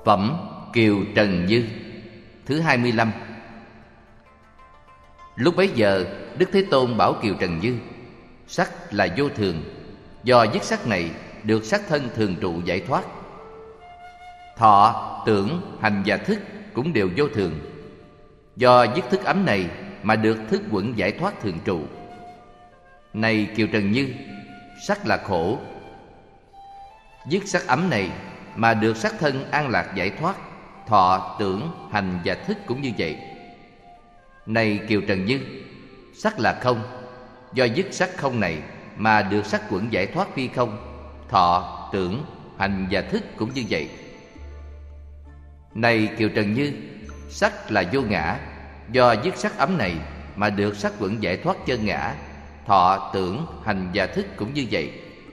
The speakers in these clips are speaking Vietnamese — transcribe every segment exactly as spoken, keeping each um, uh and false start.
Phẩm Kiều Trần Như thứ hai mươi lăm. Lúc bấy giờ, Đức Thế Tôn bảo Kiều Trần Như: sắc là vô thường, do dứt sắc này được sắc thân thường trụ giải thoát. Thọ, tưởng, hành và thức cũng đều vô thường, do dứt thức ấm này mà được thức quẩn giải thoát thường trụ. Này Kiều Trần Như, sắc là khổ, dứt sắc ấm này mà được sắc thân an lạc giải thoát. Thọ, tưởng, hành và thức cũng như vậy. Này Kiều Trần Như, sắc là không, do dứt sắc không này mà được sắc quẩn giải thoát phi không. Thọ, tưởng, hành và thức cũng như vậy. Này Kiều Trần Như, sắc là vô ngã, do dứt sắc ấm này mà được sắc quẩn giải thoát chân ngã. Thọ, tưởng, hành và thức cũng như vậy.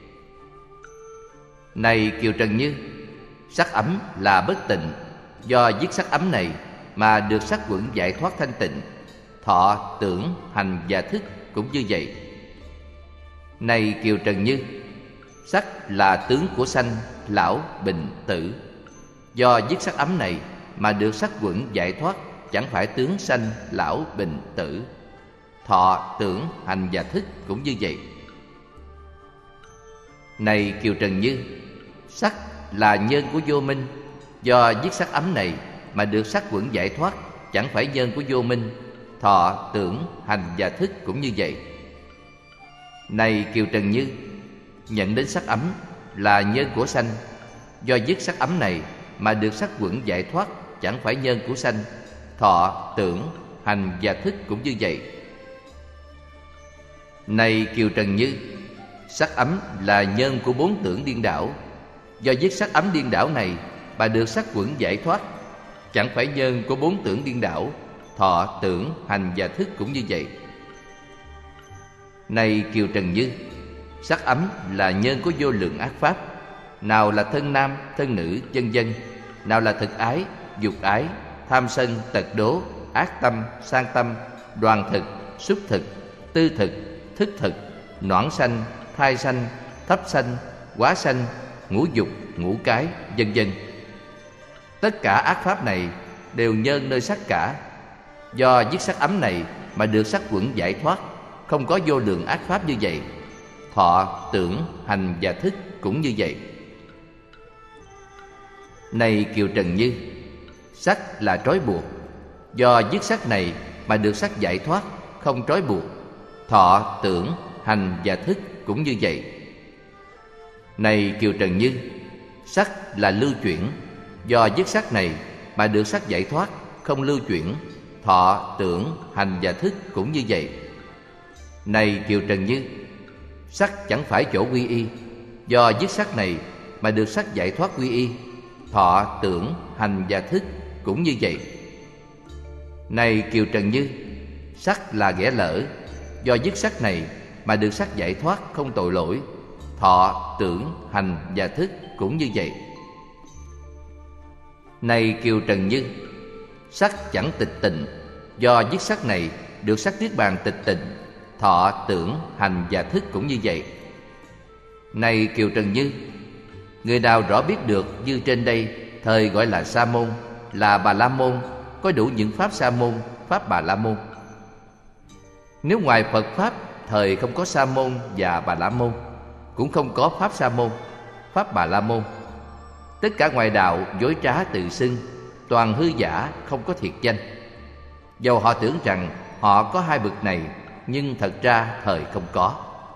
Này Kiều Trần Như, sắc ấm là bất tịnh, do dứt sắc ấm này mà được sắc quẩn giải thoát thanh tịnh. Thọ, tưởng, hành và thức cũng như vậy. Này Kiều Trần Như, sắc là tướng của sanh, lão, bệnh, tử, do dứt sắc ấm này mà được sắc quẩn giải thoát chẳng phải tướng sanh, lão, bệnh, tử. Thọ, tưởng, hành và thức cũng như vậy. Này Kiều Trần Như, sắc là nhân của vô minh, do dứt sắc ấm này mà được sắc quẩn giải thoát chẳng phải nhân của vô minh. Thọ, tưởng, hành và thức cũng như vậy. Này Kiều Trần Như, nhận đến sắc ấm là nhân của sanh, do dứt sắc ấm này mà được sắc quẩn giải thoát chẳng phải nhân của sanh. Thọ, tưởng, hành và thức cũng như vậy. Này Kiều Trần Như, sắc ấm là nhân của bốn tưởng điên đảo, do dứt sắc ấm điên đảo này mà được sắc quẩn giải thoát chẳng phải nhân của bốn tưởng điên đảo. Thọ, tưởng, hành và thức cũng như vậy. Này Kiều Trần Như, sắc ấm là nhân của vô lượng ác pháp, nào là thân nam, thân nữ, vân vân, nào là thực ái, dục ái, tham sân, tật đố, ác tâm, sang tâm, đoàn thực, xúc thực, tư thực, thức thực, noãn sanh, thai sanh, thấp sanh, quá sanh, ngũ dục, ngũ cái, vân vân. Tất cả ác pháp này đều nhân nơi sắc cả, do dứt sắc ấm này mà được sắc quẩn giải thoát, không có vô lượng ác pháp như vậy. Thọ, tưởng, hành và thức cũng như vậy. Này Kiều Trần Như, sắc là trói buộc, do dứt sắc này mà được sắc giải thoát, không trói buộc. Thọ, tưởng, hành và thức cũng như vậy. Này Kiều Trần Như, sắc là lưu chuyển, do dứt sắc này mà được sắc giải thoát, không lưu chuyển. Thọ, tưởng, hành và thức cũng như vậy. Này Kiều Trần Như, sắc chẳng phải chỗ quy y, do dứt sắc này mà được sắc giải thoát quy y. Thọ, tưởng, hành và thức cũng như vậy. Này Kiều Trần Như, sắc là ghẻ lỡ, do dứt sắc này mà được sắc giải thoát không tội lỗi. Thọ, tưởng, hành và thức cũng như vậy. Này Kiều Trần Như, sắc chẳng tịch tịnh, do dứt sắc này được sắc niết bàn tịch tịnh. Thọ, tưởng, hành và thức cũng như vậy. Này Kiều Trần Như, người nào rõ biết được như trên đây thời gọi là Sa môn, là Bà La môn, có đủ những pháp Sa môn, pháp Bà La môn. Nếu ngoài Phật pháp thời không có Sa môn và Bà La môn, cũng không có pháp Sa môn, pháp Bà La môn. Tất cả ngoại đạo dối trá tự xưng, toàn hư giả, không có thiệt danh. Dầu họ tưởng rằng họ có hai bậc này, nhưng thật ra thời không có.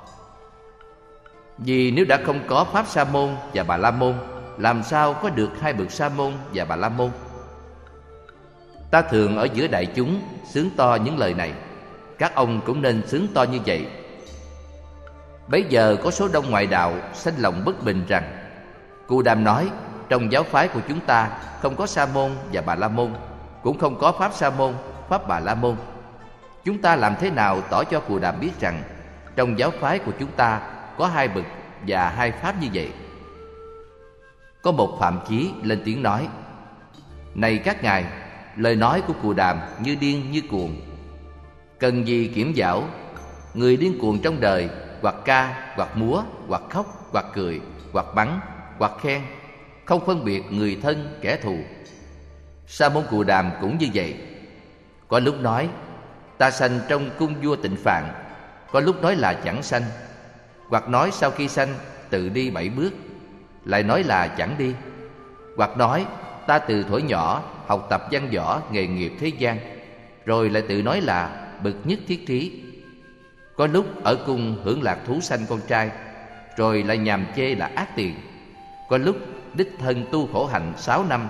Vì nếu đã không có pháp Sa môn và Bà La môn, làm sao có được hai bậc Sa môn và Bà La môn? Ta thường ở giữa đại chúng xướng to những lời này, các ông cũng nên xướng to như vậy. Bấy giờ có số đông ngoại đạo sanh lòng bất bình rằng: Cù Đàm nói trong giáo phái của chúng ta không có Sa môn và Bà La môn, cũng không có pháp Sa môn, pháp Bà La môn. Chúng ta làm thế nào tỏ cho Cù Đàm biết rằng trong giáo phái của chúng ta có hai bậc và hai pháp như vậy? Có một Phạm Chí lên tiếng nói: Này các ngài, lời nói của Cù Đàm như điên như cuồng. Cần gì kiểm giảo? Người điên cuồng trong đời, hoặc ca, hoặc múa, hoặc khóc, hoặc cười, hoặc bắn, hoặc khen, không phân biệt người thân kẻ thù. Sa môn Cù Đàm cũng như vậy. Có lúc nói ta sanh trong cung vua Tịnh Phạn, có lúc nói là chẳng sanh, hoặc nói sau khi sanh tự đi bảy bước, lại nói là chẳng đi, hoặc nói ta từ thuở nhỏ học tập văn võ nghề nghiệp thế gian, rồi lại tự nói là bậc nhất thiết trí. Có lúc ở cung hưởng lạc thú sanh con trai, rồi lại nhàm chê là ác tiền. Có lúc đích thân tu khổ hạnh sáu năm,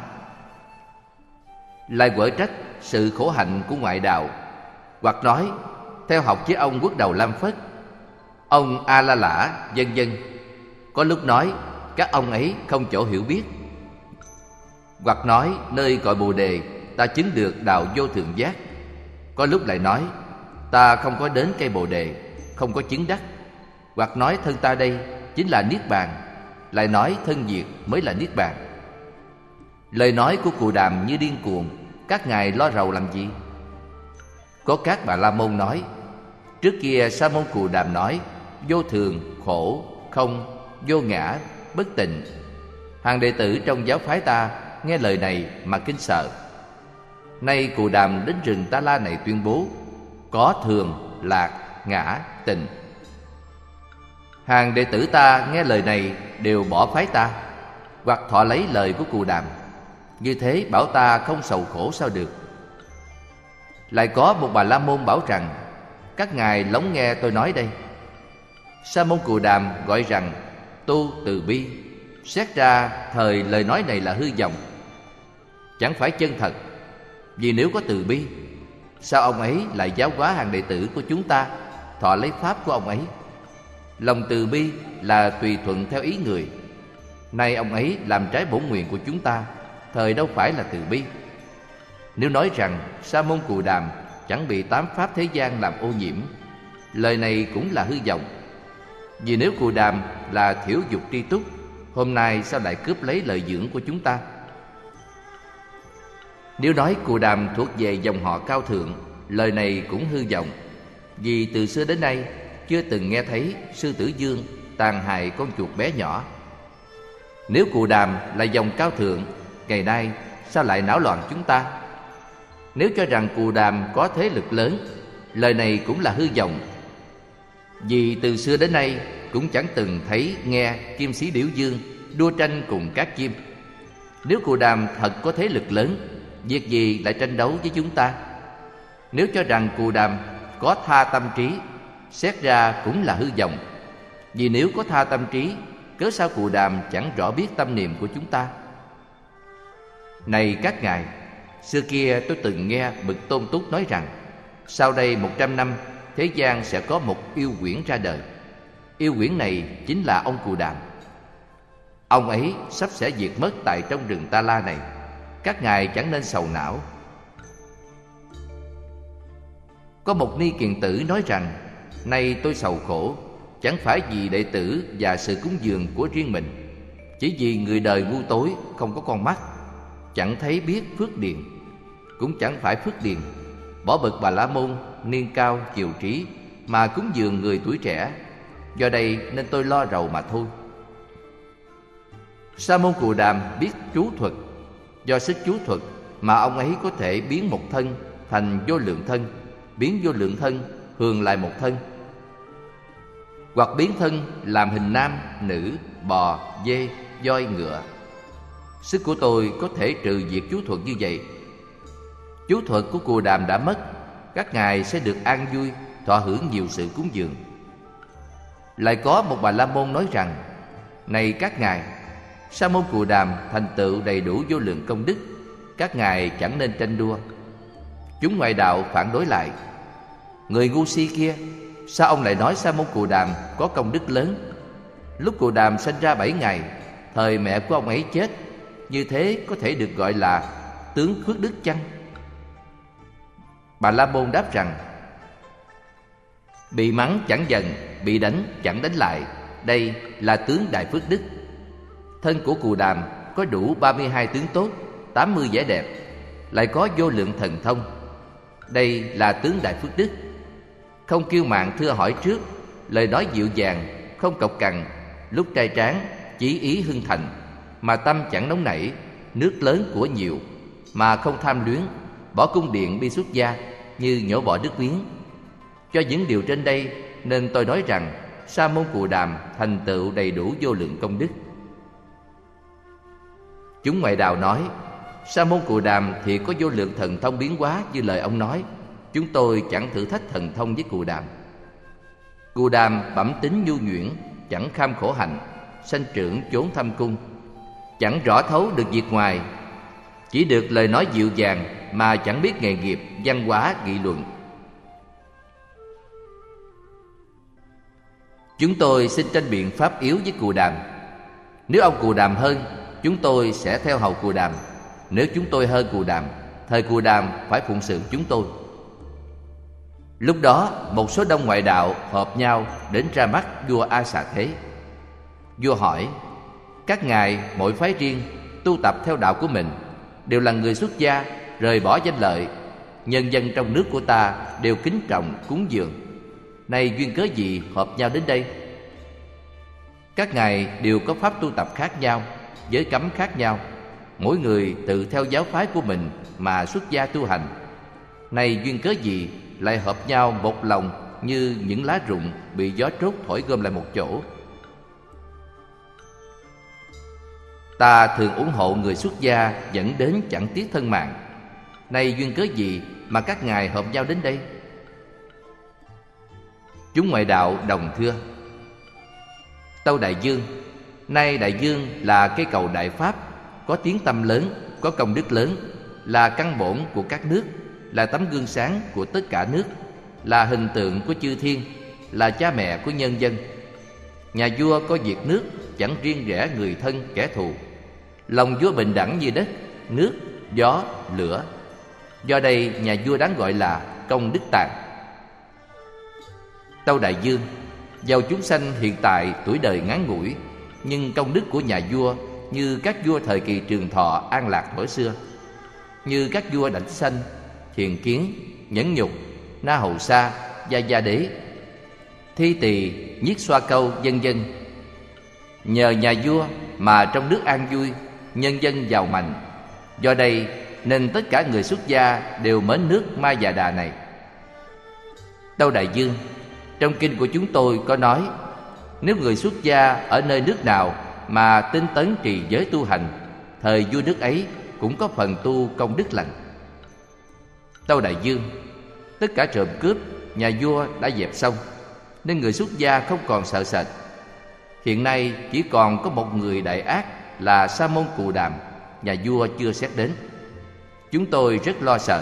lại quở trách sự khổ hạnh của ngoại đạo, hoặc nói theo học với ông Quốc Đầu Lam Phất, ông A La Lã, vân vân. Có lúc nói các ông ấy không chỗ hiểu biết, hoặc nói nơi cội Bồ Đề ta chứng được đạo vô thượng giác. Có lúc lại nói ta không có đến cây Bồ Đề, không có chứng đắc, hoặc nói thân ta đây chính là Niết Bàn, lại nói thân diệt mới là Niết Bàn. Lời nói của Cù Đàm như điên cuồng, các ngài lo rầu làm gì? Có các Bà La Môn nói trước kia Sa môn Cù Đàm nói vô thường, khổ, không, vô ngã, bất tịnh. Hàng đệ tử trong giáo phái ta nghe lời này mà kinh sợ. Nay Cù Đàm đến rừng Ta La này tuyên bố có thường, lạc, ngã, tịnh. Hàng đệ tử ta nghe lời này đều bỏ phái ta, hoặc thọ lấy lời của Cù Đàm. Như thế bảo ta không sầu khổ sao được? Lại có một Bà La Môn bảo rằng các ngài lắng nghe tôi nói đây. Sa môn Cù Đàm gọi rằng tu từ bi, xét ra thời lời nói này là hư vọng, chẳng phải chân thật. Vì nếu có từ bi, sao ông ấy lại giáo hóa hàng đệ tử của chúng ta thọ lấy pháp của ông ấy? Lòng từ bi là tùy thuận theo ý người. Nay ông ấy làm trái bổn nguyện của chúng ta, thời đâu phải là từ bi. Nếu nói rằng Sa môn Cù Đàm chẳng bị tám pháp thế gian làm ô nhiễm, lời này cũng là hư vọng. Vì nếu Cù Đàm là thiểu dục tri túc, hôm nay sao lại cướp lấy lợi dưỡng của chúng ta? Nếu nói Cù Đàm thuộc về dòng họ cao thượng, lời này cũng hư vọng. Vì từ xưa đến nay chưa từng nghe thấy Sư Tử Vương tàn hại con chuột bé nhỏ. Nếu Cù Đàm là dòng cao thượng, ngày nay sao lại náo loạn chúng ta? Nếu cho rằng Cù Đàm có thế lực lớn, lời này cũng là hư vọng. Vì từ xưa đến nay cũng chẳng từng thấy nghe Kim Sĩ Điểu Dương đua tranh cùng các chim. Nếu Cù Đàm thật có thế lực lớn, việc gì lại tranh đấu với chúng ta? Nếu cho rằng Cù Đàm có tha tâm trí, xét ra cũng là hư vọng. Vì nếu có tha tâm trí, cớ sao Cù Đàm chẳng rõ biết tâm niệm của chúng ta? Này các ngài, xưa kia tôi từng nghe bậc Tôn Túc nói rằng sau đây một trăm năm thế gian sẽ có một yêu quyển ra đời. Yêu quyển này chính là ông Cù Đàm. Ông ấy sắp sẽ diệt mất tại trong rừng Ta La này. Các ngài chẳng nên sầu não. Có một ni kiền tử nói rằng nay tôi sầu khổ, chẳng phải vì đệ tử và sự cúng dường của riêng mình, chỉ vì người đời ngu tối không có con mắt, chẳng thấy biết phước điền. Cũng chẳng phải phước điền, bỏ bậc Bà La Môn niên cao kiều trí mà cúng dường người tuổi trẻ. Do đây nên tôi lo rầu mà thôi. Sa môn Cù Đàm biết chú thuật. Do sức chú thuật mà ông ấy có thể biến một thân thành vô lượng thân, biến vô lượng thân hường lại một thân, hoặc biến thân làm hình nam, nữ, bò, dê, voi, ngựa. Sức của tôi có thể trừ diệt chú thuật như vậy. Chú thuật của Cù Đàm đã mất, các ngài sẽ được an vui, thọ hưởng nhiều sự cúng dường. Lại có một Bà La Môn nói rằng này các ngài, Sa môn Cù Đàm thành tựu đầy đủ vô lượng công đức, các ngài chẳng nên tranh đua. Chúng ngoại đạo phản đối lại: người ngu si kia, sao ông lại nói Sa môn Cù Đàm có công đức lớn? Lúc Cù Đàm sinh ra bảy ngày, thời mẹ của ông ấy chết, như thế có thể được gọi là tướng phước đức chăng? Bà La Môn đáp rằng bị mắng chẳng giận, bị đánh chẳng đánh lại, đây là tướng đại phước đức. Thân của Cù Đàm có đủ ba mươi hai tướng tốt, tám mươi vẻ đẹp, lại có vô lượng thần thông, đây là tướng đại phước đức. Không kiêu mạn thưa hỏi trước, lời nói dịu dàng, không cộc cằn, lúc trai tráng chí ý hưng thành, mà tâm chẳng nóng nảy, nước lớn của nhiều, mà không tham luyến, bỏ cung điện đi xuất gia như nhổ bỏ nước miếng. Cho những điều trên đây nên tôi nói rằng Sa môn Cù Đàm thành tựu đầy đủ vô lượng công đức. Chúng ngoại đạo nói Sa môn Cù Đàm thì có vô lượng thần thông biến hóa như lời ông nói. Chúng tôi chẳng thử thách thần thông với Cù Đàm. Cù Đàm bẩm tính nhu nhuyễn, chẳng kham khổ hạnh, sanh trưởng chốn thâm cung, chẳng rõ thấu được việc ngoài, chỉ được lời nói dịu dàng mà chẳng biết nghề nghiệp, văn hóa, nghị luận. Chúng tôi xin tranh biện pháp yếu với Cù Đàm. Nếu ông Cù Đàm hơn, chúng tôi sẽ theo hầu Cù Đàm. Nếu chúng tôi hơn Cù Đàm, thời Cù Đàm phải phụng sự chúng tôi. Lúc đó một số đông ngoại đạo họp nhau đến ra mắt vua A Xà Thế. Vua hỏi: các ngài mỗi phái riêng tu tập theo đạo của mình, đều là người xuất gia, rời bỏ danh lợi, nhân dân trong nước của ta đều kính trọng cúng dường. Nay duyên cớ gì họp nhau đến đây? Các ngài đều có pháp tu tập khác nhau, giới cấm khác nhau, mỗi người tự theo giáo phái của mình mà xuất gia tu hành. Nay duyên cớ gì lại hợp nhau một lòng như những lá rụng bị gió trốt thổi gom lại một chỗ? Ta thường ủng hộ người xuất gia dẫn đến chẳng tiếc thân mạng. Nay duyên cớ gì mà các ngài hợp nhau đến đây? Chúng ngoại đạo đồng thưa: tâu đại dương, nay đại dương là cây cầu đại pháp, có tiếng tăm lớn, có công đức lớn, là căn bổn của các nước, là tấm gương sáng của tất cả nước, là hình tượng của chư thiên, là cha mẹ của nhân dân. Nhà vua có việc nước, chẳng riêng rẽ người thân kẻ thù. Lòng vua bình đẳng như đất, nước, gió, lửa. Do đây nhà vua đáng gọi là công đức tạng. Tâu đại dương, dầu chúng sanh hiện tại tuổi đời ngắn ngủi, nhưng công đức của nhà vua như các vua thời kỳ trường thọ an lạc thuở xưa, như các vua Đảnh Sanh, Thiền Kiến, Nhẫn Nhục, Na Hầu Sa, Gia Gia Đế, Thi Tỳ, Nhiết Xoa Câu, vân vân. Nhờ nhà vua mà trong nước an vui, nhân dân giàu mạnh. Do đây nên tất cả người xuất gia đều mến nước Ma Già Đà này. Tâu đại dương, trong kinh của chúng tôi có nói, nếu người xuất gia ở nơi nước nào mà tinh tấn trì giới tu hành, thời vua nước ấy cũng có phần tu công đức lành. Tâu đại dương, tất cả trộm cướp nhà vua đã dẹp xong, nên người xuất gia không còn sợ sệt. Hiện nay chỉ còn có một người đại ác là Sa môn Cù Đàm, nhà vua chưa xét đến. Chúng tôi rất lo sợ.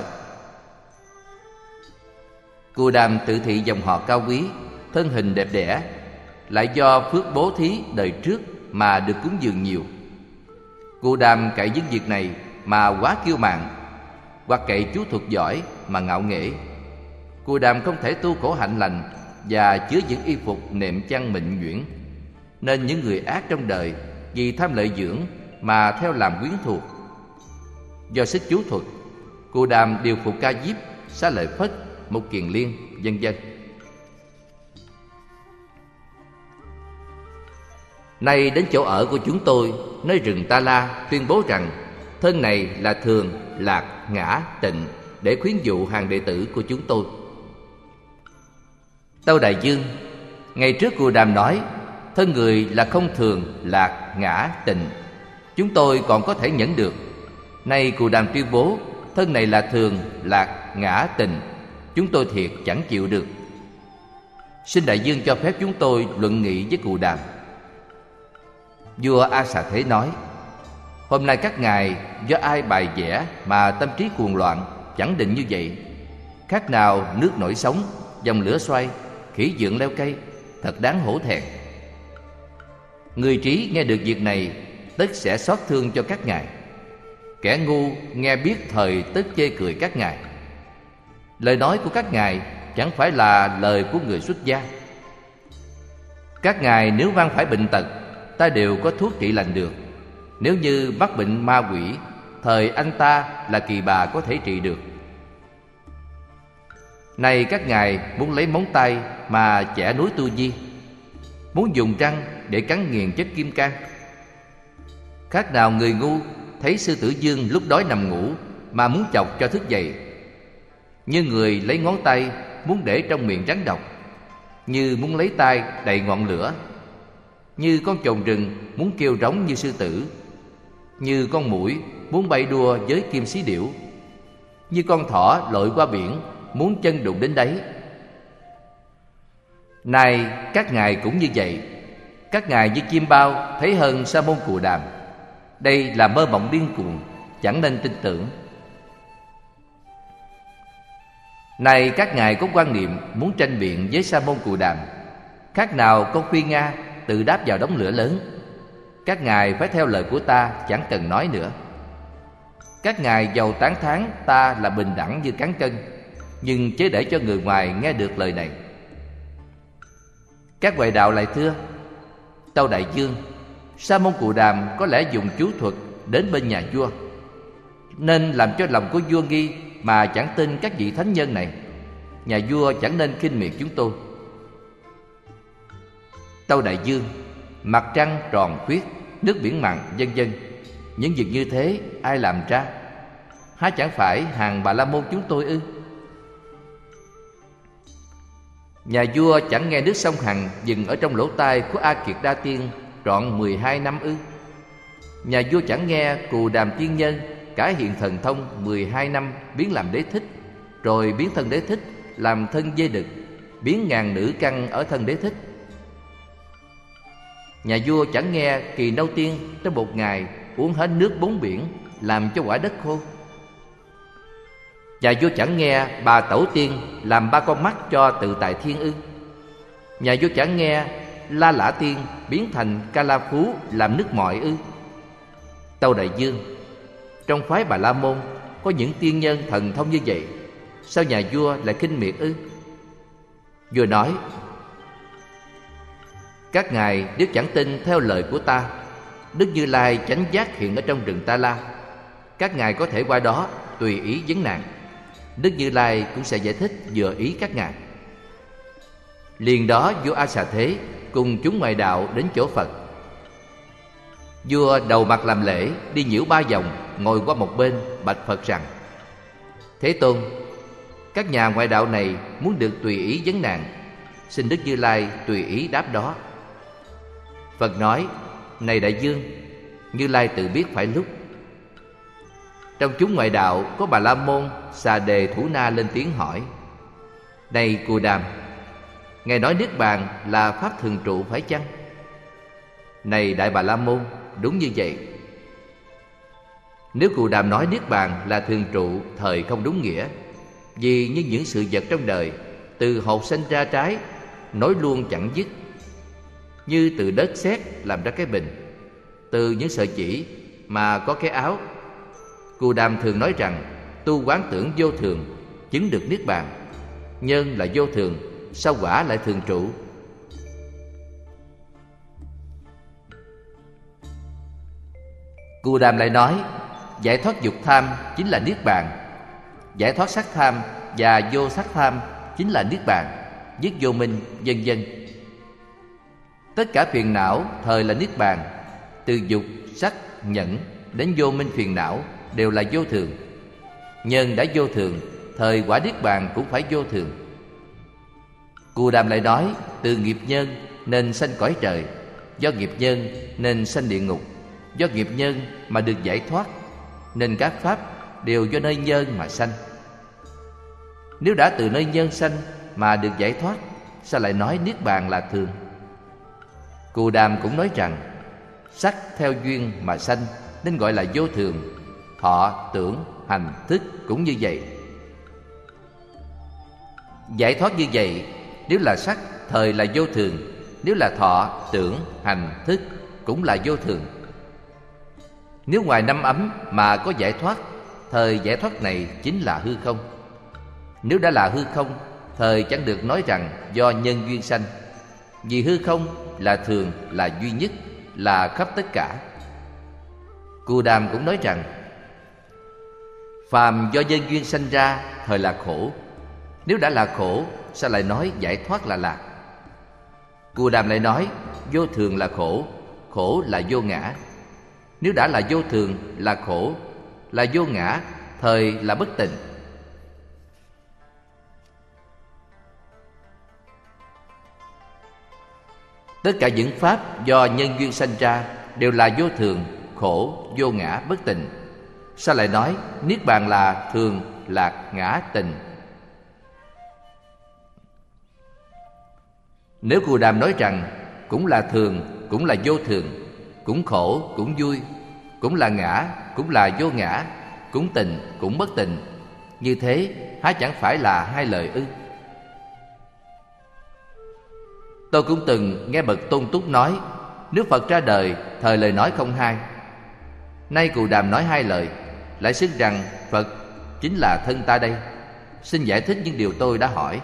Cù Đàm tự thị dòng họ cao quý, thân hình đẹp đẽ, lại do phước bố thí đời trước mà được cúng dường nhiều. Cù Đàm cậy những việc này mà quá kiêu mạn, hoặc cậy chú thuật giỏi mà ngạo nghễ. Cù Đàm không thể tu khổ hạnh lành và chứa những y phục nệm chăn mịn nhuyễn, nên những người ác trong đời vì tham lợi dưỡng mà theo làm quyến thuộc. Do sức chú thuật, Cù Đàm điều phục Ca Diếp, Xá Lợi Phất, Mục Kiền Liên, vân vân. Nay đến chỗ ở của chúng tôi, nơi rừng Ta La, tuyên bố rằng thân này là thường, lạc, ngã, tịnh, để khuyến dụ hàng đệ tử của chúng tôi. Tâu đại dương, ngày trước Cù Đàm nói thân người là không thường, lạc, ngã, tịnh, chúng tôi còn có thể nhẫn được. Nay Cù Đàm tuyên bố thân này là thường, lạc, ngã, tịnh, chúng tôi thiệt chẳng chịu được. Xin đại dương cho phép chúng tôi luận nghị với Cù Đàm. Vua A Xà Thế nói: hôm nay các ngài do ai bài vẽ mà tâm trí cuồng loạn, chẳng định như vậy. Khác nào nước nổi sóng, dòng lửa xoay, khỉ dượng leo cây, thật đáng hổ thẹn. Người trí nghe được việc này, tất sẽ xót thương cho các ngài. Kẻ ngu nghe biết thời tất chê cười các ngài. Lời nói của các ngài chẳng phải là lời của người xuất gia. Các ngài nếu mang phải bệnh tật, ta đều có thuốc trị lành được. Nếu như mắc bệnh ma quỷ, thời anh ta là kỳ bà có thể trị được. Này các ngài muốn lấy móng tay mà chẻ núi Tu Di, muốn dùng răng để cắn nghiền chất kim cang. Khác nào người ngu thấy sư tử vương lúc đói nằm ngủ mà muốn chọc cho thức dậy, như người lấy ngón tay muốn để trong miệng rắn độc, như muốn lấy tay đầy ngọn lửa, như con chồn rừng muốn kêu rống như sư tử, như con muỗi muốn bay đua với kim xí điểu, như con thỏ lội qua biển muốn chân đụng đến đáy. Nay các ngài cũng như vậy. Các ngài như chim bao thấy hơn Sa môn Cù Đàm. Đây là mơ mộng điên cuồng, chẳng nên tin tưởng. Nay các ngài có quan niệm muốn tranh biện với Sa môn Cù Đàm, khác nào con Khuy Nga tự đáp vào đống lửa lớn. Các ngài phải theo lời của ta, chẳng cần nói nữa. Các ngài giàu tán thán ta là bình đẳng như cán cân, nhưng chớ để cho người ngoài nghe được lời này. Các ngoại đạo lại thưa: Tâu đại vương, Sa môn Cù Đàm có lẽ dùng chú thuật đến bên nhà vua, nên làm cho lòng của vua nghi mà chẳng tin các vị thánh nhân này. Nhà vua chẳng nên khinh miệt chúng tôi. Tâu đại vương, mặt trăng tròn khuyết, nước biển mặn, vân vân, những việc như thế ai làm ra? Há chẳng phải hàng Bà La Môn chúng tôi ư? Nhà vua chẳng nghe nước sông Hằng dừng ở trong lỗ tai của A Kiệt Đa Tiên trọn mười hai năm ư? Nhà vua chẳng nghe Cù Đàm tiên nhân cải hiện thần thông mười hai năm biến làm đế thích, rồi biến thân đế thích làm thân dê đực, biến ngàn nữ căn ở thân đế thích. Nhà vua chẳng nghe Kỳ Nâu Tiên trong một ngày uống hết nước bốn biển, làm cho quả đất khô. Nhà vua chẳng nghe Bà Tẩu Tiên làm ba con mắt cho Tự Tại Thiên ư? Nhà vua chẳng nghe La Lã Tiên biến thành Ca La Phú làm nước mọi ư? Tâu đại vương, trong phái Bà La Môn có những tiên nhân thần thông như vậy, sao nhà vua lại khinh miệt ư? Vua nói: Các ngài nếu chẳng tin theo lời của ta, Đức Như Lai chánh giác hiện ở trong rừng Ta La. Các ngài có thể qua đó tùy ý vấn nạn, Đức Như Lai cũng sẽ giải thích vừa ý các ngài. Liền đó vua A Xà Thế cùng chúng ngoại đạo đến chỗ Phật. Vua đầu mặt làm lễ, đi nhiễu ba vòng, ngồi qua một bên, bạch Phật rằng: Thế Tôn, các nhà ngoại đạo này muốn được tùy ý vấn nạn, xin Đức Như Lai tùy ý đáp đó. Phật nói: Này đại vương, Như Lai tự biết phải lúc. Trong chúng ngoại đạo có Bà La Môn Xà Đề Thủ Na lên tiếng hỏi: Này Cù Đàm, ngài nói Niết Bàn là pháp thường trụ phải chăng? Này Đại Bà La Môn, đúng như vậy. Nếu Cù Đàm nói Niết Bàn là thường trụ, thời không đúng nghĩa. Vì như những sự vật trong đời, từ hột sinh ra trái, nối luôn chẳng dứt. Như từ đất sét làm ra cái bình, từ những sợi chỉ mà có cái áo. Cù Đàm thường nói rằng tu quán tưởng vô thường, chứng được Niết Bàn. Nhân là vô thường, sao quả lại thường trụ? Cù Đàm lại nói: Giải thoát dục tham chính là Niết Bàn, giải thoát sắc tham và vô sắc tham chính là Niết Bàn, dứt vô minh, vân vân. Tất cả phiền não thời là Niết Bàn, từ dục, sắc, nhẫn đến vô minh phiền não đều là vô thường. Nhân đã vô thường, thời quả Niết Bàn cũng phải vô thường. Cù Đàm lại nói: Từ nghiệp nhân nên sanh cõi trời, do nghiệp nhân nên sanh địa ngục, do nghiệp nhân mà được giải thoát, nên các pháp đều do nơi nhân mà sanh. Nếu đã từ nơi nhân sanh mà được giải thoát, sao lại nói Niết Bàn là thường? Cù Đàm cũng nói rằng sắc theo duyên mà sanh nên gọi là vô thường. Thọ, tưởng, hành, thức cũng như vậy. Giải thoát như vậy, nếu là sắc thời là vô thường, nếu là thọ, tưởng, hành, thức cũng là vô thường. Nếu ngoài năm ấm mà có giải thoát, thời giải thoát này chính là hư không. Nếu đã là hư không, thời chẳng được nói rằng do nhân duyên sanh. Vì hư không là thường, là duy nhất, là khắp tất cả. Cù Đàm cũng nói rằng phàm do nhân duyên sanh ra, thời là khổ. Nếu đã là khổ, sao lại nói giải thoát là lạc? Cù Đàm lại nói vô thường là khổ, khổ là vô ngã. Nếu đã là vô thường, là khổ, là vô ngã, thời là bất tịnh. Tất cả những pháp do nhân duyên sanh ra đều là vô thường, khổ, vô ngã, bất tịnh. Sao lại nói Niết Bàn là thường, lạc, ngã, tịnh? Nếu Cù Đàm nói rằng cũng là thường, cũng là vô thường, cũng khổ, cũng vui, cũng là ngã, cũng là vô ngã, cũng tịnh, cũng bất tịnh, như thế há chẳng phải là hai lời ư? Tôi cũng từng nghe bậc Tôn Túc nói, nếu Phật ra đời, thời lời nói không hai. Nay Cù Đàm nói hai lời, lại xưng rằng Phật chính là thân ta đây. Xin giải thích những điều tôi đã hỏi.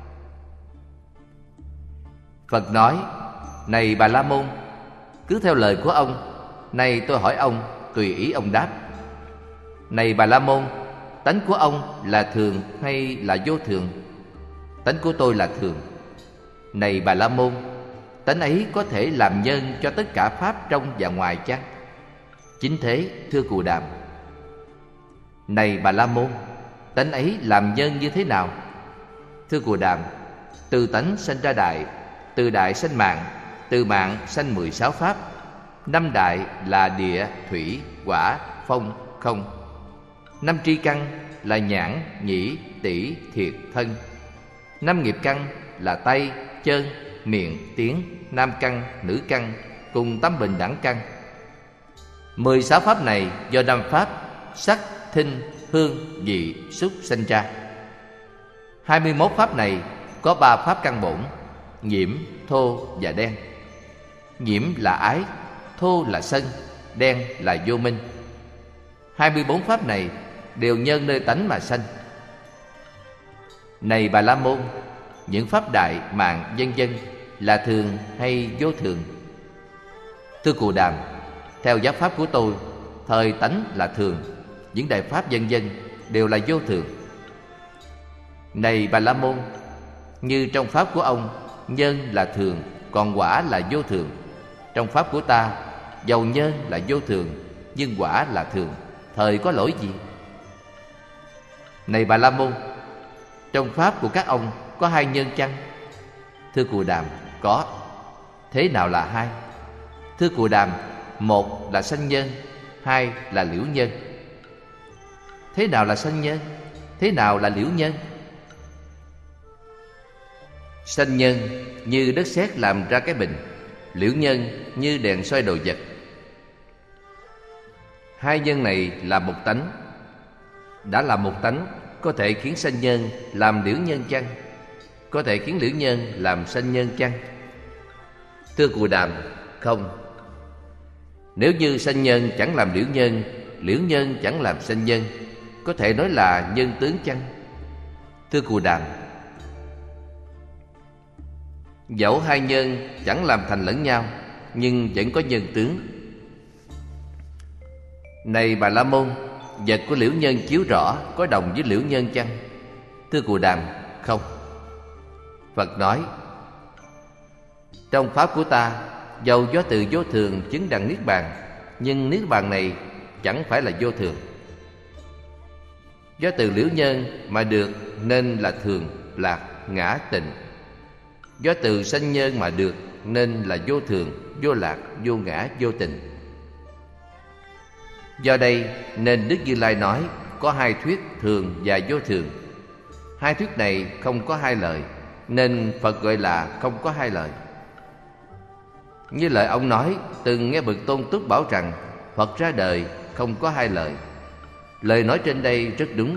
Phật nói: Này Bà La Môn, cứ theo lời của ông. Nay tôi hỏi ông, tùy ý ông đáp. Này Bà La Môn, tánh của ông là thường hay là vô thường? Tánh của tôi là thường. Này Bà La Môn, tánh ấy có thể làm nhân cho tất cả pháp trong và ngoài chăng? Chính thế, thưa Cù Đàm. Này Bà La Môn, tánh ấy làm nhân như thế nào? Thưa Cù Đàm, từ tánh sanh ra đại, từ đại sanh mạng, từ mạng sanh mười sáu pháp. Năm đại là địa, thủy, hỏa, phong, không. Năm tri căn là nhãn, nhĩ, tỷ, thiệt, thân. Năm nghiệp căn là tay, chân, miệng, tiếng, nam căn, nữ căn, cùng tám bình đẳng căn. Mười sáu pháp này do năm pháp sắc, thinh, hương, vị, xúc sanh ra. Hai mươi mốt pháp này có ba pháp căn bổn: nhiễm, thô và đen. Nhiễm là ái, thô là sân, đen là vô minh. Hai mươi bốn pháp này đều nhân nơi tánh mà sanh. Này Bà La Môn, những pháp đại, mạng, vân vân là thường hay vô thường? Thưa Cù Đàm, theo giáo pháp của tôi, thời tánh là thường, những đại pháp vân vân đều là vô thường. Này Bà La Môn, như trong pháp của ông, nhân là thường, còn quả là vô thường. Trong pháp của ta, dầu nhân là vô thường, nhưng quả là thường, thời có lỗi gì? Này Bà La Môn, trong pháp của các ông có hai nhân chăng? Thưa Cù Đàm, có. Thế nào là hai? Thưa Cù Đàm, một là sanh nhân, hai là liễu nhân. Thế nào là sanh nhân? Thế nào là liễu nhân? Sanh nhân như đất sét làm ra cái bình, liễu nhân như đèn soi đồ vật. Hai nhân này là một tánh. Đã là một tánh, có thể khiến sanh nhân làm liễu nhân chăng? Có thể khiến liễu nhân làm sanh nhân chăng? Thưa Cù Đàm, không. Nếu như sanh nhân chẳng làm liễu nhân, liễu nhân chẳng làm sanh nhân, có thể nói là nhân tướng chăng? Thưa Cù Đàm, dẫu hai nhân chẳng làm thành lẫn nhau, nhưng vẫn có nhân tướng. Này Bà La Môn, vật của liễu nhân chiếu rõ có đồng với liễu nhân chăng? Thưa Cù Đàm, không. Phật nói: Trong pháp của ta, dầu do từ vô thường chứng đặng niết bàn, nhưng niết bàn này chẳng phải là vô thường. Do từ liễu nhân mà được nên là thường, lạc, ngã, tịnh. Do từ sanh nhân mà được nên là vô thường, vô lạc, vô ngã, vô tịnh. Do đây nên Đức Như Lai nói có hai thuyết thường và vô thường. Hai thuyết này không có hai lời, nên Phật gọi là không có hai lời. Như lời ông nói, từng nghe bậc Tôn Túc bảo rằng Phật ra đời không có hai lời. Lời nói trên đây rất đúng.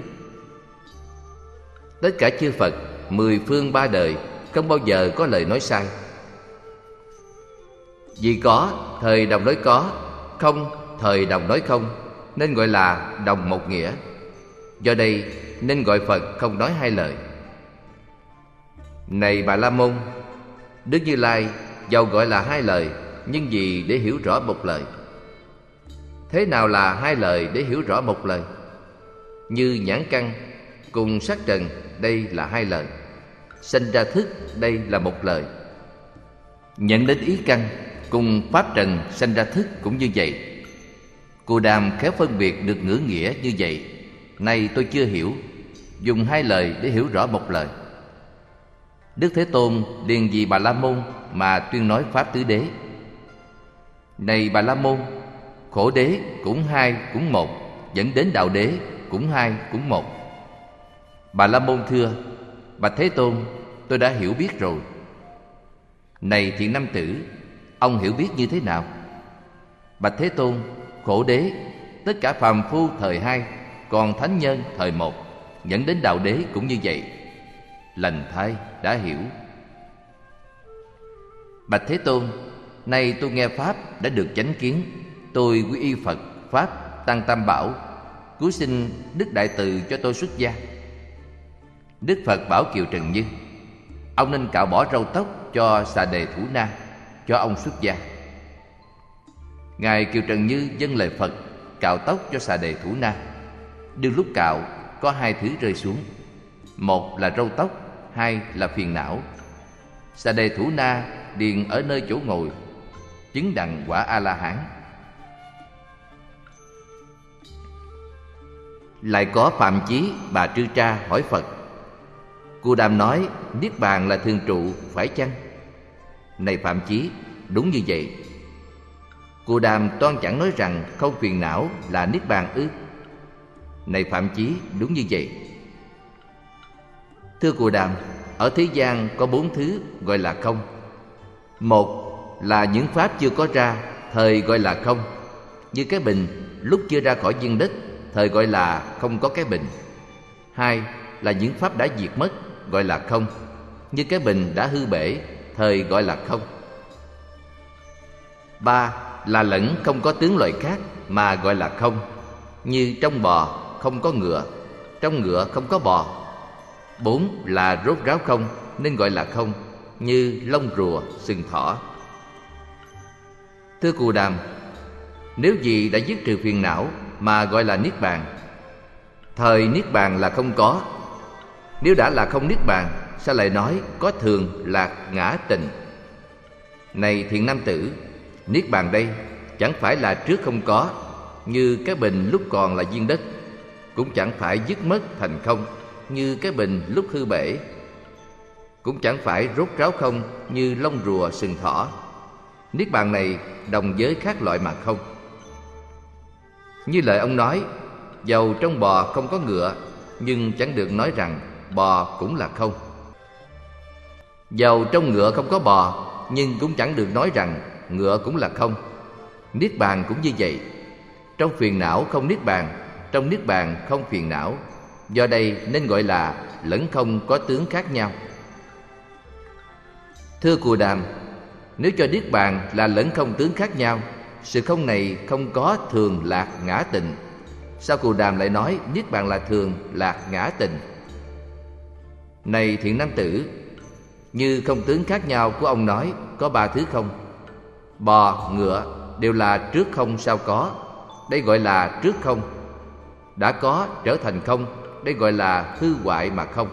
Tất cả chư Phật mười phương ba đời không bao giờ có lời nói sai. Vì có, thời đồng nói có, không, thời đồng nói không, nên gọi là đồng một nghĩa. Do đây nên gọi Phật không nói hai lời. Này Bà La Môn, Đức Như Lai dầu gọi là hai lời, nhưng vì để hiểu rõ một lời. Thế nào là hai lời để hiểu rõ một lời? Như nhãn căn cùng sắc trần, đây là hai lời. Sanh ra thức, đây là một lời. Nhận đến ý căn cùng pháp trần sanh ra thức cũng như vậy. Cù Đàm khéo phân biệt được ngữ nghĩa như vậy. Nay tôi chưa hiểu, dùng hai lời để hiểu rõ một lời. Đức Thế Tôn liền vì Bà La Môn mà tuyên nói pháp tứ đế. Này Bà La Môn, khổ đế cũng hai cũng một, dẫn đến đạo đế cũng hai cũng một. Bà La Môn thưa: Bạch Thế Tôn, tôi đã hiểu biết rồi. Này thiện nam tử, ông hiểu biết như thế nào? Bạch Thế Tôn, khổ đế, tất cả phàm phu thời hai, còn thánh nhân thời một, dẫn đến đạo đế cũng như vậy. Lành thay, đã hiểu. Bạch Thế Tôn, nay tôi nghe pháp đã được chánh kiến, tôi quy y Phật, Pháp, Tăng Tam Bảo, cứu xin Đức Đại Từ cho tôi xuất gia. Đức Phật bảo Kiều Trần Như: ông nên cạo bỏ râu tóc cho Xà Đề Thủ Na, cho ông xuất gia. Ngài Kiều Trần Như vâng lời Phật, cạo tóc cho Xà Đề Thủ Na. Đương lúc cạo, có hai thứ rơi xuống: một là râu tóc, hai là phiền não. Xà Đề Thủ Na liền ở nơi chỗ ngồi, chứng đặng quả A-la-hán. Lại có Phạm Chí Bà Trư Tra hỏi Phật: Cù Đàm nói Niết Bàn là thường trụ, phải chăng? Này Phạm Chí, đúng như vậy. Cù Đàm toan chẳng nói rằng không phiền não là Niết Bàn ư? Này Phạm Chí, đúng như vậy. Thưa Cù Đàm, ở thế gian có bốn thứ gọi là không. Một là những pháp chưa có ra, thời gọi là không. Như cái bình lúc chưa ra khỏi viên đất, thời gọi là không có cái bình. Hai là những pháp đã diệt mất, gọi là không. Như cái bình đã hư bể, thời gọi là không. Ba là lẫn không có tướng loại khác mà gọi là không. Như trong bò không có ngựa, trong ngựa không có bò. Bốn là rốt ráo không nên gọi là không. Như lông rùa, sừng thỏ. Thưa Cù Đàm, nếu gì đã dứt trừ phiền não mà gọi là Niết Bàn, thời Niết Bàn là không có. Nếu đã là không Niết Bàn, sao lại nói có thường lạc ngã tịnh? Này thiện nam tử, Niết Bàn đây chẳng phải là trước không có, như cái bình lúc còn là viên đất, cũng chẳng phải dứt mất thành không, như cái bình lúc hư bể, cũng chẳng phải rốt ráo không, như lông rùa sừng thỏ. Niết Bàn này đồng với các loại mà không. Như lời ông nói, dầu trong bò không có ngựa, nhưng chẳng được nói rằng bò cũng là không. Dầu trong ngựa không có bò, nhưng cũng chẳng được nói rằng ngựa cũng là không. Niết Bàn cũng như vậy. Trong phiền não không Niết Bàn, trong Niết Bàn không phiền não. Do đây nên gọi là lẫn không có tướng khác nhau. Thưa Cù Đàm, nếu cho Niết Bàn là lẫn không tướng khác nhau, sự không này không có thường lạc ngã tịnh, sao Cù Đàm lại nói Niết Bàn là thường lạc ngã tịnh? Này thiện nam tử, như không tướng khác nhau của ông nói có ba thứ không. Bò, ngựa đều là trước không sao có, đây gọi là trước không. Đã có trở thành không, đây gọi là hư hoại mà không.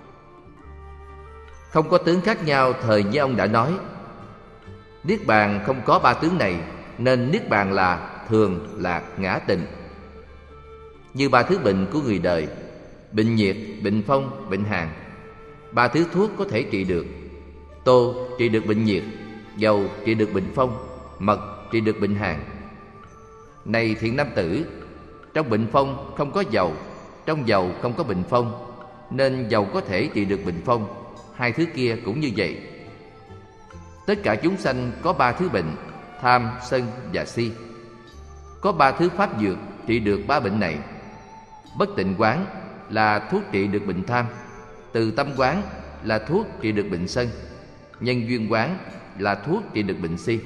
Không có tướng khác nhau thời như ông đã nói. Niết Bàn không có ba tướng này, nên Niết Bàn là thường lạc ngã tịnh. Như ba thứ bệnh của người đời: bệnh nhiệt, bệnh phong, bệnh hàn. Ba thứ thuốc có thể trị được: tô trị được bệnh nhiệt, dầu trị được bệnh phong, mật trị được bệnh hàn. Này thiện nam tử, trong bệnh phong không có dầu, trong dầu không có bệnh phong, nên dầu có thể trị được bệnh phong. Hai thứ kia cũng như vậy. Tất cả chúng sanh có ba thứ bệnh: tham, sân và si. Có ba thứ pháp dược trị được ba bệnh này. Bất tịnh quán là thuốc trị được bệnh tham, từ tâm quán là thuốc trị được bệnh sân, nhân duyên quán là thuốc trị được bệnh si.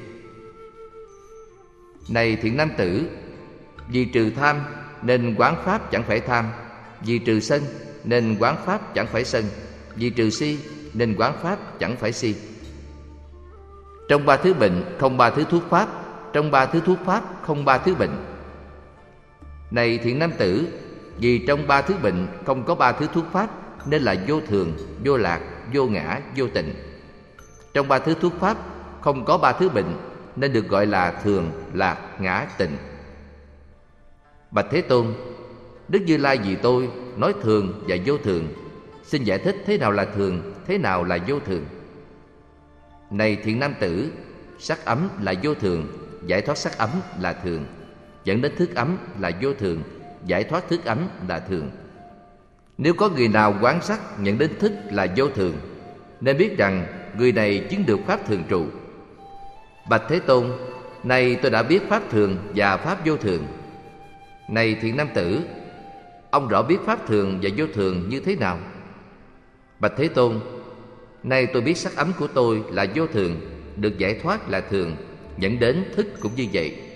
Này thiện nam tử, vì trừ tham nên quán pháp chẳng phải tham, vì trừ sân nên quán pháp chẳng phải sân, vì trừ si nên quán pháp chẳng phải si. Trong ba thứ bệnh không ba thứ thuốc pháp, trong ba thứ thuốc pháp không ba thứ bệnh. Này thiện nam tử, vì trong ba thứ bệnh không có ba thứ thuốc pháp, nên là vô thường, vô lạc, vô ngã, vô tịnh. Trong ba thứ thuốc pháp không có ba thứ bệnh, nên được gọi là thường, lạc, ngã, tịnh. Bạch Thế Tôn, Đức Như Lai vì tôi nói thường và vô thường, xin giải thích thế nào là thường, thế nào là vô thường. Này thiện nam tử, sắc ấm là vô thường, giải thoát sắc ấm là thường. Dẫn đến thức ấm là vô thường, giải thoát thức ấm là thường. Nếu có người nào quán sắc nhận đến thức là vô thường, nên biết rằng người này chứng được pháp thường trụ. Bạch Thế Tôn, này tôi đã biết pháp thường và pháp vô thường. Này thiện nam tử, ông rõ biết pháp thường và vô thường như thế nào? Bạch Thế Tôn, nay tôi biết sắc ấm của tôi là vô thường, được giải thoát là thường, dẫn đến thức cũng như vậy.